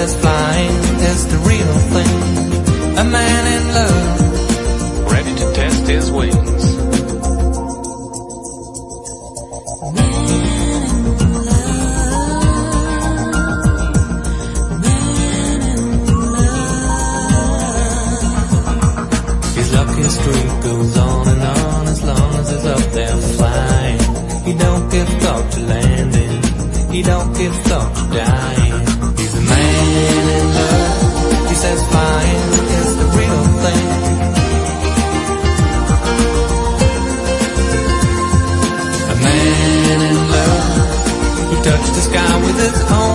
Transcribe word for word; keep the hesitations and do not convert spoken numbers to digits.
says flying is the real thing. A man in love, ready to test his wings. His lucky streak goes on and on as long as he's up there flying. He don't give thought to landing, he don't give thought to dying. He's a man in love, he says flying is the real thing. A man in love, he touched the sky with his own